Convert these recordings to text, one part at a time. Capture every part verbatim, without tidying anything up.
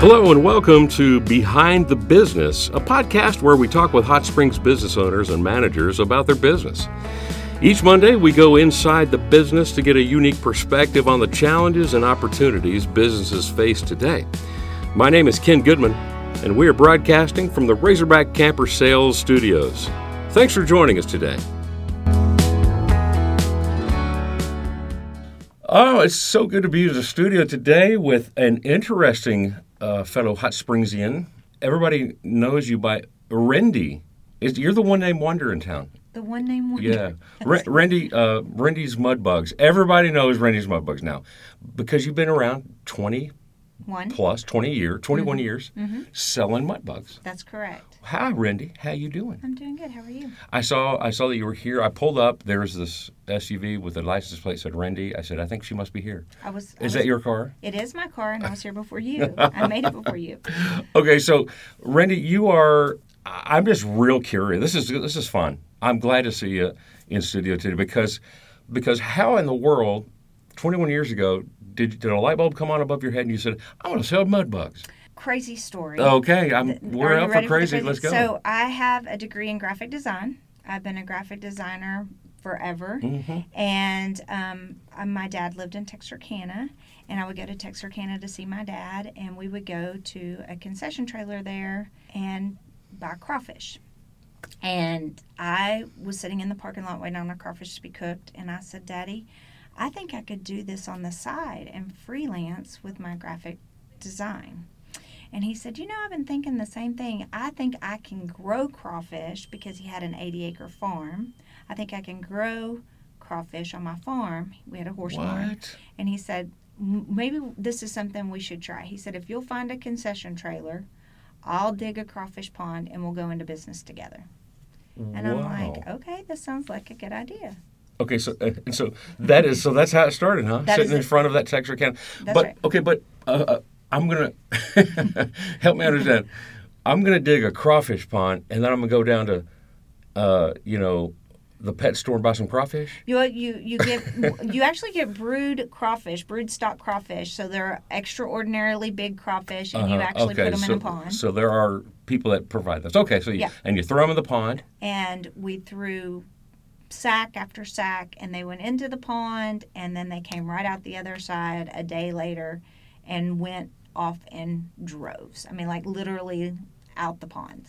Hello and welcome to Behind the Business, a podcast where we talk with Hot Springs business owners and managers about their business. Each Monday, we go inside the business to get a unique perspective on the challenges and opportunities businesses face today. My name is Ken Goodman, and we are broadcasting from the Razorback Camper Sales Studios. Thanks for joining us today. Oh, it's so good to be in the studio today with an interesting uh, fellow Hot Springsian. Everybody knows you by Rendy. Is You're the one named Wonder in town. The one named Wonder. Yeah. R- Rendy, uh, Rendy's Mud Bugs. Everybody knows Rendy's Mud Bugs now because you've been around twenty One. plus, twenty years, twenty-one Mm-hmm. years Mm-hmm. selling mud bugs. That's correct. Hi, Rendy. How you doing? I'm doing good. How are you? I saw I saw that you were here. I pulled up. There was this S U V with the license plate said Rendy. I said, I think she must be here. I was. I Is was, that your car? It is my car, and I was here before you. I made it before you. Okay, so Rendy, you are. I'm just real curious. This is this is fun. I'm glad to see you in studio today because because how in the world, twenty-one years ago, did did a light bulb come on above your head and you said, I want to sell mud bugs? Crazy story. Okay, I'm Th- we're are you up for ready crazy. the Let's go. So I have a degree in graphic design. I've been a graphic designer forever, Mm-hmm. and um, uh, my dad lived in Texarkana, and I would go to Texarkana to see my dad, and we would go to a concession trailer there and buy crawfish. And I was sitting in the parking lot waiting on our crawfish to be cooked, and I said, Daddy, I think I could do this on the side and freelance with my graphic design. And he said, you know, I've been thinking the same thing. I think I can grow crawfish because he had an eighty acre farm. I think I can grow crawfish on my farm. We had a horse farm. What? And he said, "M- maybe this is something we should try. He said, if you'll find a concession trailer, I'll dig a crawfish pond and we'll go into business together. And I'm Wow. like, okay, this sounds like a good idea. Okay, so uh, and so that is so that's how it started, huh? That Sitting is in it. front of that Texarkana. That's but right. okay, but uh, uh, I'm gonna help me understand. I'm gonna dig a crawfish pond, and then I'm gonna go down to, uh, you know, the pet store and buy some crawfish. You you you get you actually get brewed crawfish, brewed stock crawfish. So they're extraordinarily big crawfish, and you Uh-huh, actually okay, put them so, in a pond. So there are people that provide this. Okay, so you, Yeah. and you throw them in the pond. And we threw sack after sack, and they went into the pond, and then they came right out the other side a day later, and went off in droves. I mean, like literally out the pond.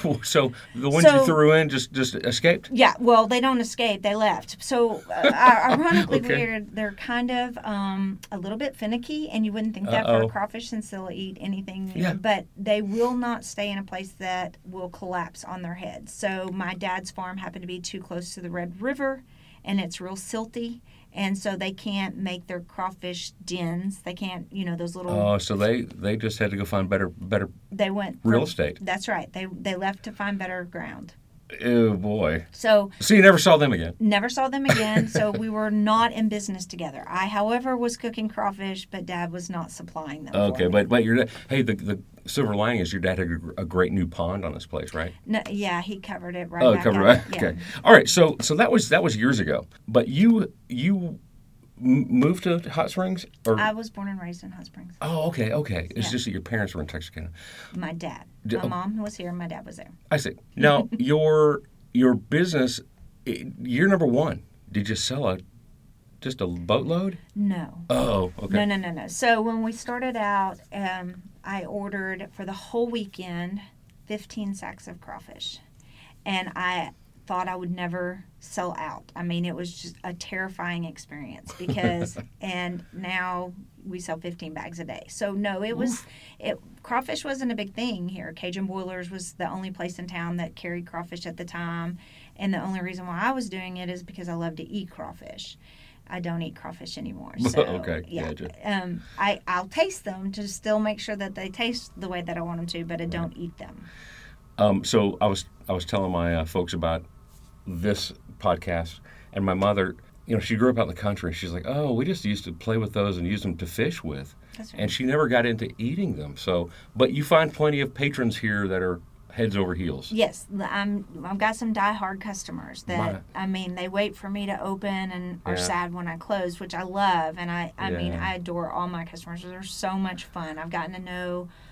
So the ones So- you threw in just just escaped. Yeah, well, they don't escape; they left. So, uh, ironically, Okay. they're they're kind of um, a little bit finicky, and you wouldn't think that for Uh-oh. a crawfish since they'll eat anything. Yeah. But they will not stay in a place that will collapse on their heads. So, my dad's farm happened to be too close to the Red River, and it's real silty, and so they can't make their crawfish dens. They can't, you know, those little. Oh, so they they just had to go find better better. they went real for- estate. That's right. They they left to find better ground. Oh boy. So. So you never saw them again. Never saw them again, so we were not in business together. I, however, was cooking crawfish, but Dad was not supplying them. Okay, for me. but but your dad, hey, the the silver lining is your dad had a, a great new pond on this place, right? No, yeah, he covered it right Oh, back cover out. right. Yeah. Okay. All right. So so that was that was years ago. But you you m- moved to Hot Springs, or I was born and raised in Hot Springs. oh, okay, okay. It's Yeah. just that your parents were in Texarkana. My dad. D- My oh. mom was here, my dad was there. I see. Now your your business, i- year number one, did you sell a just a boatload? No. Oh, okay. No, no, no, no. So when we started out, um, I ordered for the whole weekend fifteen sacks of crawfish. And I thought I would never sell out. I mean, it was just a terrifying experience because, and now we sell fifteen bags a day. So no, it was, it crawfish wasn't a big thing here. Cajun Boilers was the only place in town that carried crawfish at the time. And the only reason why I was doing it is because I love to eat crawfish. I don't eat crawfish anymore. So, Okay, yeah. gotcha. Um, I, I'll taste them to still make sure that they taste the way that I want them to, but I don't eat them. Um, so I was I was telling my uh, folks about this podcast, and my mother, you know, she grew up out in the country. She's like, oh, we just used to play with those and use them to fish with, That's right. and she never got into eating them. So, but you find plenty of patrons here that are heads over heels. Yes, I'm, I've got some diehard customers that, My- I mean, they wait for me to open and are Yeah. sad when I close, which I love. And I, I mean, Yeah. I adore all my customers. They're so much fun. I've gotten to know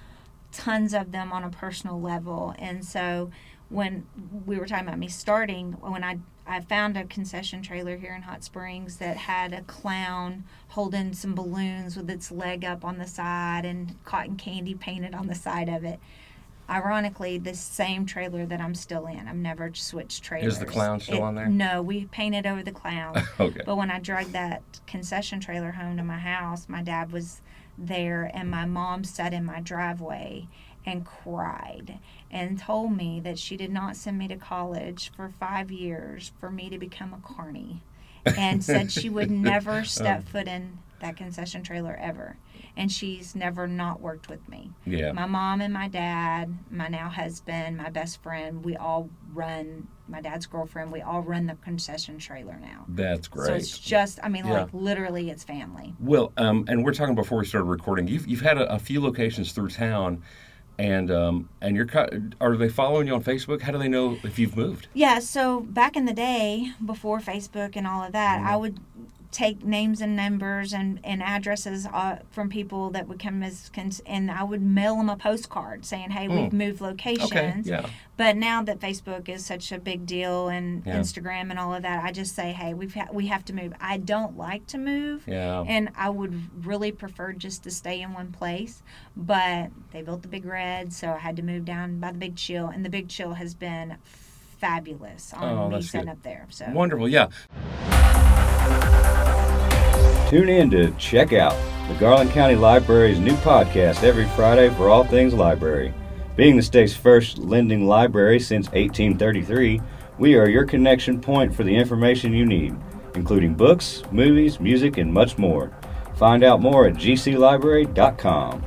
tons of them on a personal level. And so when we were talking about me starting, when I I found a concession trailer here in Hot Springs that had a clown holding some balloons with its leg up on the side and cotton candy painted on the side of it. Ironically, this same trailer that I'm still in. I've never switched trailers. Is the clown still it, on there? No, we painted over the clown. Okay. But when I dragged that concession trailer home to my house, my dad was there and my mom sat in my driveway and cried and told me that she did not send me to college for five years for me to become a carny, and said she would never step foot in that concession trailer ever. And she's never not worked with me. Yeah. My mom and my dad, my now husband, my best friend, we all run, my dad's girlfriend, we all run the concession trailer now. That's great. So it's just, I mean, Yeah. like literally it's family. Well, um, and we're talking before we started recording. You've you've had a, a few locations through town, and um, and you're co- are they following you on Facebook? How do they know if you've moved? Yeah, so back in the day, before Facebook and all of that, I would take names and numbers and, and addresses uh, from people that would come as, cons- and I would mail them a postcard saying, hey, we've Mm. moved locations. Okay, yeah. But now that Facebook is such a big deal and Yeah. Instagram and all of that, I just say, hey, we've ha- we have to move. I don't like to move. Yeah. And I would really prefer just to stay in one place. But they built the Big Red, so I had to move down by the Big Chill. And the Big Chill has been fabulous on Oh, me that's sitting good. up there. So Wonderful, yeah. Tune in to check out the Garland County Library's new podcast every Friday for all things library. Being the state's first lending library since eighteen thirty-three, we are your connection point for the information you need, including books, movies, music, and much more. Find out more at g c library dot com.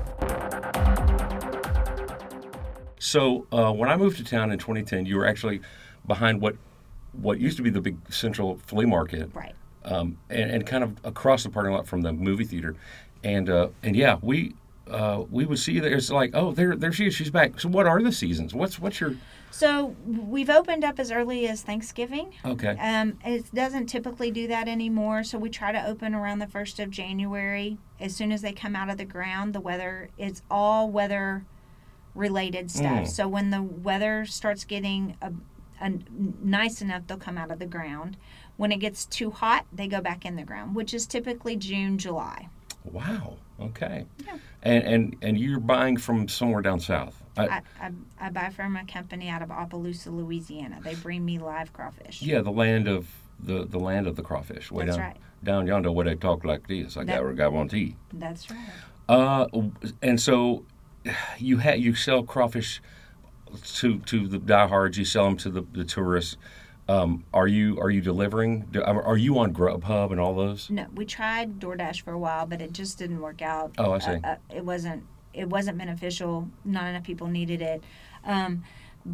So uh, when I moved to town in twenty ten, you were actually behind what what used to be the big central flea market. right. Um, and, and kind of across the parking lot from the movie theater, and uh, and yeah, we uh, we would see there. It's like, oh, there there she is. She's back. So what are the seasons? What's what's your So we've opened up as early as Thanksgiving. okay? Um, it doesn't typically do that anymore, so we try to open around the first of January. As soon as they come out of the ground, the weather, it's all weather related stuff. Mm. So when the weather starts getting a, a nice enough, they'll come out of the ground. When it gets too hot, they go back in the ground, which is typically June, July. Wow. Okay. Yeah. And and and you're buying from somewhere down south. I, I, I, I buy from a company out of Opelousas, Louisiana. They bring me live crawfish. yeah, the land of the the land of the crawfish. Way That's down right. down yonder where they talk like this. I That- got got one to eat. That's right. Uh, and so you ha- you sell crawfish to to the diehards. You sell them to the, the tourists. Um, are you are you delivering? Do, are you on Grubhub and all those? No, we tried DoorDash for a while, but it just didn't work out. Oh, I see. Uh, uh, it wasn't. It wasn't beneficial. Not enough people needed it. Um,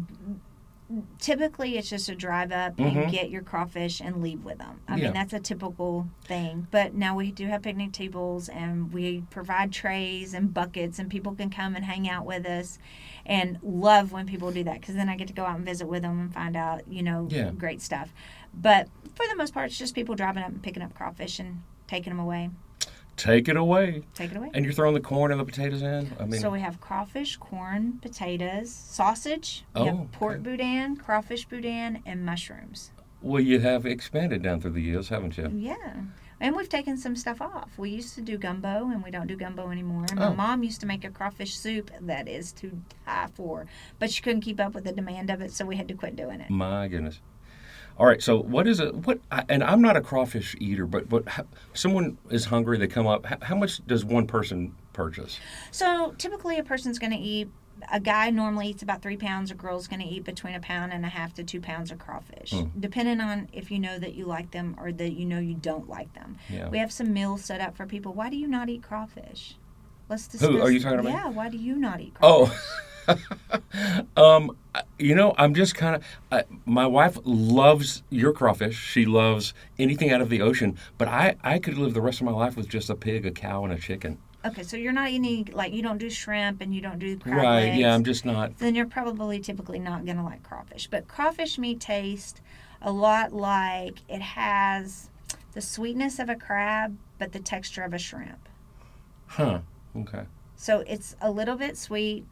typically, it's just a drive up Mhm. and get your crawfish and leave with them. I Yeah. mean, that's a typical thing. But now we do have picnic tables and we provide trays and buckets, and people can come and hang out with us. And love when people do that, because then I get to go out and visit with them and find out, you know, Yeah. great stuff. But for the most part, it's just people driving up and picking up crawfish and taking them away. Take it away. Take it away. And you're throwing the corn and the potatoes in. I mean, So we have crawfish, corn, potatoes, sausage, we Oh, have pork boudin, crawfish boudin, and mushrooms. well, you have expanded down through the years, haven't you? Yeah. And we've taken some stuff off. We used to do gumbo, and we don't do gumbo anymore. And my Oh. mom used to make a crawfish soup that is to die for. But she couldn't keep up with the demand of it, so we had to quit doing it. My goodness. All right, so what is it? What? I- And I'm not a crawfish eater, but but how, someone is hungry. They come up. How, how much does one person purchase? So typically a person's going to eat, a guy normally eats about three pounds, a girl's going to eat between a pound and a half to two pounds of crawfish, Hmm. depending on if you know that you like them or that you know you don't like them. Yeah. We have some meals set up for people. Why do you not eat crawfish? Let's discuss. Who are you talking about? Yeah, why do you not eat crawfish? Oh, um, you know, I'm just kind of. Uh, my wife loves your crawfish. She loves anything out of the ocean. But I, I could live the rest of my life with just a pig, a cow, and a chicken. Okay, so you're not eating, like, you don't do shrimp and you don't do crab Right? legs. Yeah, I'm just not. Then you're probably typically not going to like crawfish. But crawfish meat tastes a lot like, it has the sweetness of a crab, but the texture of a shrimp. Huh. Okay. So it's a little bit sweet,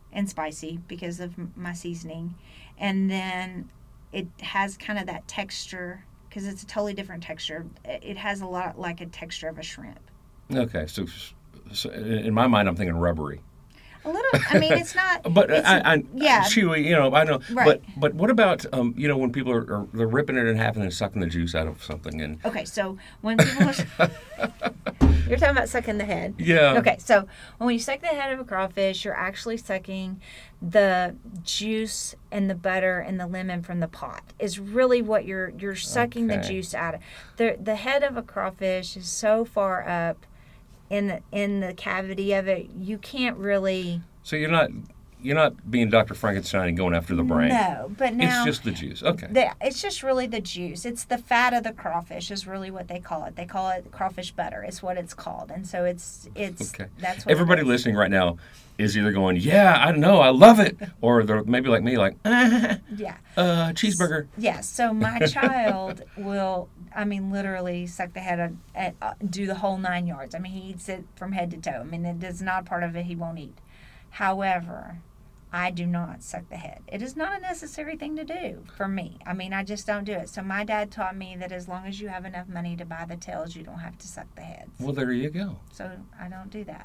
and spicy because of m- my seasoning. And then it has kind of that texture because it's a totally different texture. It has a lot like a texture of a shrimp. Okay, so, so in my mind, I'm thinking rubbery. A little. I mean, it's not. but it's, I, I, yeah, chewy. You know, I know. Right. But but what about um, you know, when people are, are they're ripping it in half and then sucking the juice out of something and. Okay, so when people are, you're talking about sucking the head. Yeah. Okay, so when you suck the head of a crawfish, you're actually sucking the juice and the butter and the lemon from the pot. Is really what you're you're sucking Okay. the juice out of. The the head of a crawfish is so far up in the in the cavity of it, you can't really. So you're not you're not being Doctor Frankenstein and going after the brain. No, but now It's just the juice. Okay. the, it's just really the juice. It's the fat of the crawfish is really what they call it. They call it crawfish butter. It's what it's called, and so it's it's Okay. that's what Everybody it is. listening right now is either going, yeah, I know, I love it, or they're maybe like me, like, uh, Yeah. uh, cheeseburger. Yes. So my child will, I mean, literally suck the head of, uh, uh, do the whole nine yards. I mean, he eats it from head to toe. I mean, it is not part of it he won't eat. However, I do not suck the head. It is not a necessary thing to do for me. I mean, I just don't do it. So my dad taught me that as long as you have enough money to buy the tails, you don't have to suck the heads. Well, there you go. So I don't do that.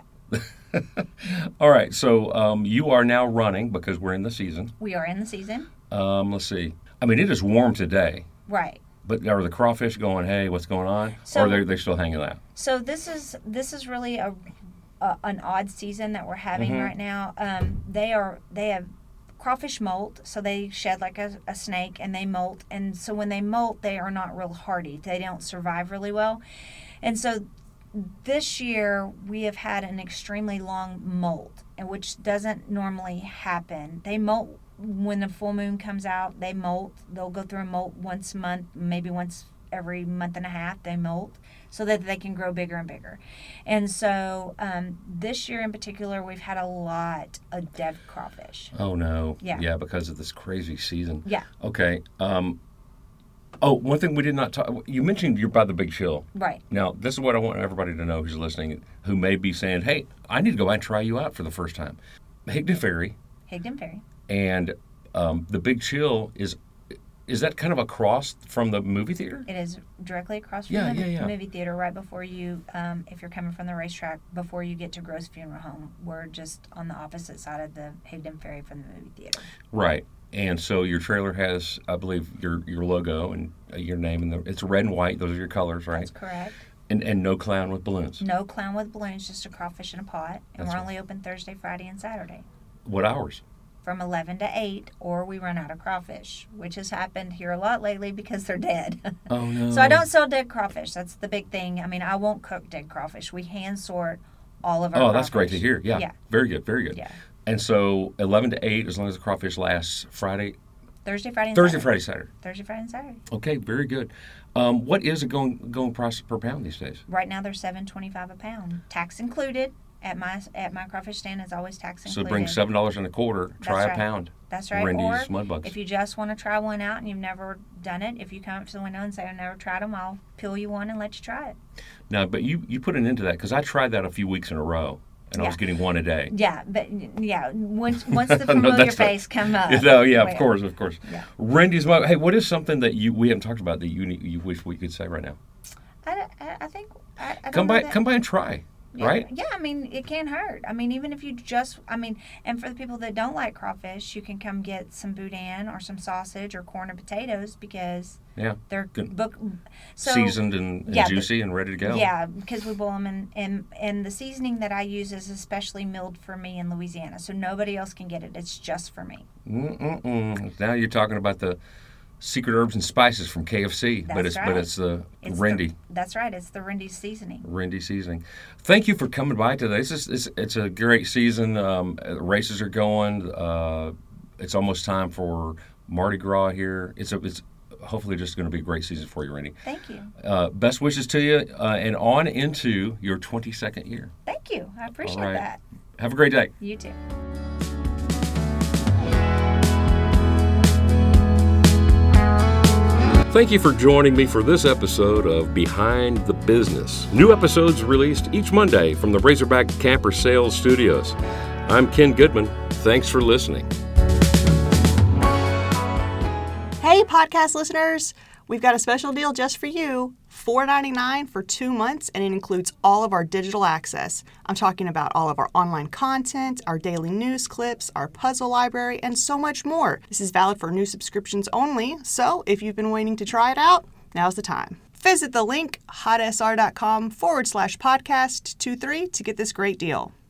All right, so um, you are now running because we're in the season. We are in the season. Um, let's see. I mean, it is warm today, Right. but are the crawfish going, hey, what's going on? So- or are they they still hanging out? So this is this is really a, a an odd season that we're having Mhm. right now. Um, they are they have crawfish molt, so they shed like a, a snake and they molt, and so when they molt, they are not real hardy. They don't survive really well, and so this year we have had an extremely long molt, and which doesn't normally happen. They molt when the full moon comes out. They molt. They'll go through a molt once a month, maybe once every month and a half. They molt so that they can grow bigger and bigger. And so um, this year in particular, we've had a lot of dead crawfish. Oh, no. Yeah. Yeah, because of this crazy season. Yeah, Okay. Um, oh, one thing we did not talk, you mentioned you're by the Big Chill. right. Now, this is what I want everybody to know who's listening, who may be saying, hey, I need to go out and try you out for the first time. Higdon Ferry Higdon Ferry. and um, the Big Chill is, is that kind of across from the movie theater? It is directly across from Yeah, the yeah, yeah. movie theater, right before you, um, if you're coming from the racetrack, before you get to Gross Funeral Home. We're just on the opposite side of the Higdon Ferry from the movie theater. Right. And so your trailer has, I believe, your your logo and uh, your name, and the, it's red and white. Those are your colors, right? That's correct. And and no clown with balloons. No clown with balloons, just a crawfish in a pot. And That's we're right. only open Thursday, Friday, and Saturday What hours? from eleven to eight, or we run out of crawfish, which has happened here a lot lately because they're dead. Oh, no. So I don't sell dead crawfish. That's the big thing. I mean, I won't cook dead crawfish. We hand sort all of our Oh, that's great to crawfish. hear. Yeah. Yeah. Very good. Very good. Yeah. And so eleven to eight, as long as the crawfish lasts Friday, Thursday, Friday, and Thursday, Saturday. Friday, Saturday. Thursday, Friday, and Saturday. Okay, very good. Um, what is it going going price per pound these days? Right now, they're seven twenty-five a pound, tax included. At my at my crawfish stand, it's always tax So included. bring seven dollars and a quarter. Try That's a right. pound. That's right. Randy's Or Mudbugs. if you just want to try one out and you've never done it, if you come up to the window and say, I've never tried them, I'll peel you one and let you try it. Now, but you you put an end to that because I tried that a few weeks in a row, and I Yeah. was getting one a day. Yeah, but yeah, once once the No, familiar that's not- face come up. No, yeah, of well, course, of course. Yeah. Randy's Mug. Hey, what is something that you we haven't talked about that you you wish we could say right now? I, I, I think I, I don't Come know by, that- come by and try. Yeah, Right? Yeah, I mean, it can't hurt. I mean, even if you just, I mean, and for the people that don't like crawfish, you can come get some boudin or some sausage or corn and potatoes because Yeah. they're Good. book so, Seasoned and, and yeah, juicy and ready to go. Yeah, because we boil them, and, and and the seasoning that I use is especially milled for me in Louisiana, so nobody else can get it. It's just for me. Mm-mm-mm. Now you're talking about the secret herbs and spices from K F C, but That's it's but right. it's the It's Rendy. The, that's right. It's the Rendy's seasoning. Rendy seasoning. Thank you for coming by today. This is it's, it's a great season. Um, races are going. Uh, it's almost time for Mardi Gras here. It's a, it's hopefully just going to be a great season for you, Rendy. Thank you. Uh, best wishes to you uh, and on into your twenty-second year. Thank you. I appreciate All right. that. Have a great day. You too. Thank you for joining me for this episode of Behind the Business. New episodes released each Monday from the Razorback Camper Sales Studios. I'm Ken Goodman. Thanks for listening. Hey, podcast listeners! We've got a special deal just for you. four dollars and ninety-nine cents for two months, and it includes all of our digital access. I'm talking about all of our online content, our daily news clips, our puzzle library, and so much more. This is valid for new subscriptions only, so if you've been waiting to try it out, now's the time. Visit the link, hotsr.com forward slash podcast 23 to get this great deal.